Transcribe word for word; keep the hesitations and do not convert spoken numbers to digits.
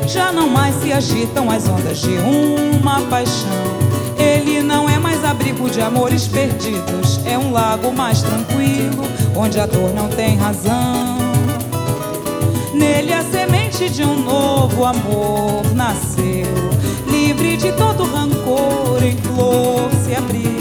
Já não mais se agitam as ondas de uma paixão. Ele não é mais abrigo de amores perdidos, é um lago mais tranquilo, onde a dor não tem razão. Nele a semente de um novo amor nasceu, livre de todo rancor, em flor se abriu.